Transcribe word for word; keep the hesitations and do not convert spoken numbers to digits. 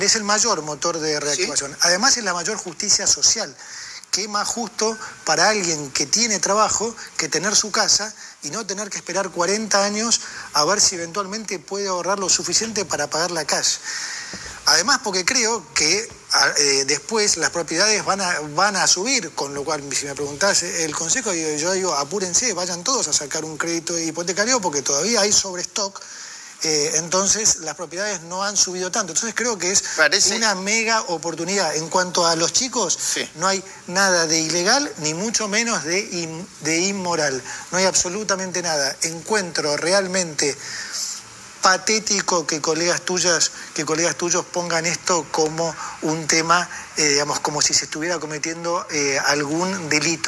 Es el mayor motor de reactivación. ¿Sí? Además es la mayor justicia social. ¿Qué más justo para alguien que tiene trabajo que tener su casa y no tener que esperar cuarenta años a ver si eventualmente puede ahorrar lo suficiente para pagar la cash? Además, porque creo que eh, después las propiedades van a, van a subir, con lo cual, si me preguntás el consejo, yo, yo digo, apúrense, vayan todos a sacar un crédito hipotecario porque todavía hay sobrestock. Eh, entonces las propiedades no han subido tanto. Entonces creo que es Parece... una mega oportunidad. En cuanto a los chicos, sí. No hay nada de ilegal, ni mucho menos de, in, de inmoral. No hay absolutamente nada. Encuentro realmente patético que colegas tuyas, que colegas tuyos pongan esto como un tema, eh, digamos, como si se estuviera cometiendo eh, algún delito.